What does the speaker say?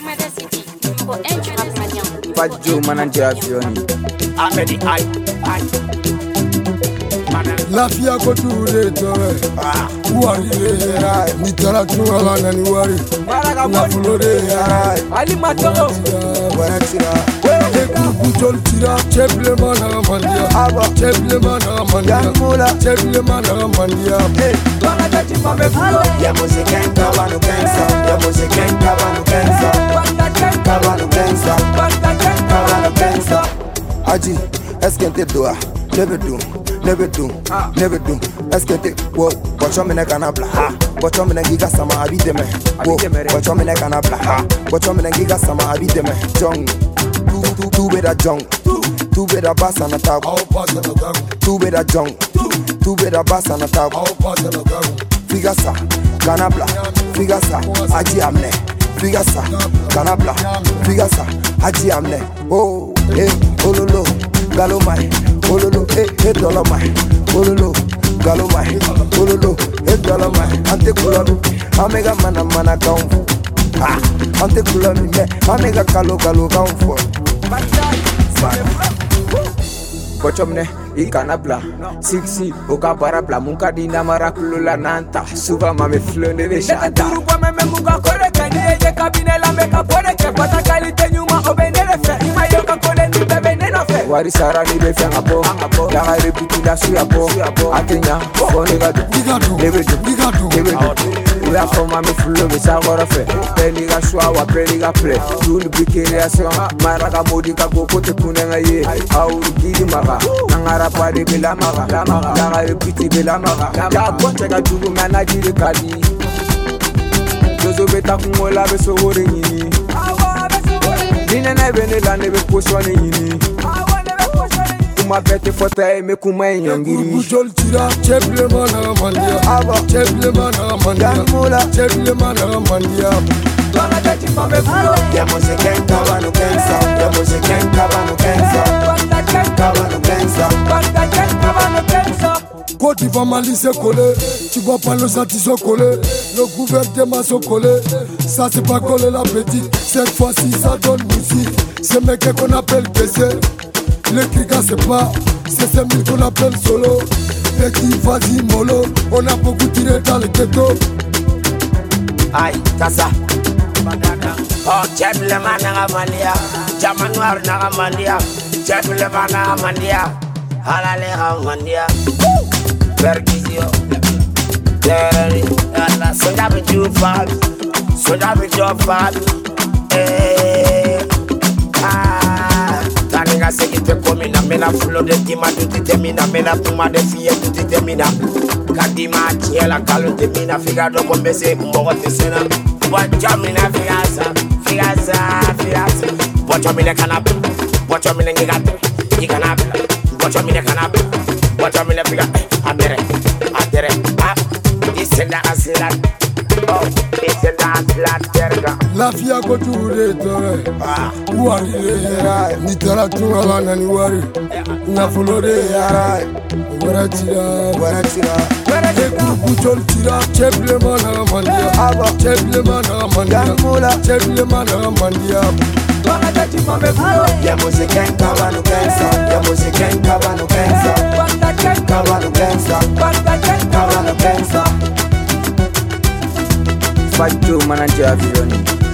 Fajo manager Fioni. Amedi I. Lafia ko tuure tore wari le ni tara tuwa na ni wari na fulore Ali Matoro wanatira eku tol tira cheble mana mandia cheble mana mandia cheble mana mandia Bana tati mame fulo ya musique kabanu kensa ya musique kabanu kensa kabanu kensa kabanu kensa aji eskente doa never do. Est-ce que t'es wow? Watch on me na canabla ha. Watch on me na giga sama abide me. Watch on me na canabla ha. Watch on me na giga sama abide me. Jong, tu beda jong, tu beda bass on the top. Tu beda jong, tu beda bass on the top. Figasa, canabla, figasa, aji amne. Figasa, canabla, figasa, aji amne. Oh, ololo, galomai. Ololo, dolomai. Ololo, galomai. Ololo, dolomai. Ante kulami, amega mana kaun. Ante kulami me, amega kalo kaun for. Kochomne ikanabla siksi okaparapla munka dina marakulula nanta suba mame flone de shata kwa meme munga kore kani ye kabine la meka pore ke pata kalite nyuma obenere fe ima yoka kole ni bebe neno fe wari sara ni be fe ngapo ya ga reputi la suya po atenya kone ga we are from mame flo be sa gora fe peli ga shwa wa peli ga play dul bikere aso maraga modi ka go kote kunenga ye au gidi maga nangara pade bela maga la repiti bela maga ya konte ga dugu mana jiri kali dozo beta kungola be so hore nyini dine na bene la ne be poshone nyini kuma bete fota me kuma nyangiri bujol tira cheble mana mandia cheble mana mandia cheble mana mandia Bana tati mame fulo ya musique kabanu kensa ya musique kabanu kensa kabanu kensa Quand tu vas mal se coller, tu vois pas le satisfaire coller, le gouvernement se coller, ça c'est pas coller la petite, cette fois-ci ça donne musique, c'est mec qu'on appelle PC, les crigas c'est pas, c'est ces mille qu'on appelle solo, et qui vas-y mollo, on a beaucoup tiré dans le ghetto. Aïe, tassa. Oh, cheble mana mandia, jaman noir na mandia, cheble mana mandia, halale mandia. Vergizio, Terry, Allah, so that be too far, so that be too far. Taninga se ite komina, mena fulo de tima tuti temina, mena puma de fie tuti temina. Kadima chiela kalu temina, figado kombese mbogo tesena. Watchamina figasa, watchamina kanap, watchamina gigat, giganap, watchamina kanap, watchamina figa. Adere, isenda asilat, oh, isenda asilat terga. La fia ko tuure tore, wari le, ni tara tuwa na ni wari, na fulore wanatira, eku bujol tira, cheble mana mandia, cheble mana mandia. Bana tati mame fulo ya musique kabanu kensa, ya musique kabanu kensa, kabanu kensa, kabanu kensa. Fajo manager Fioni.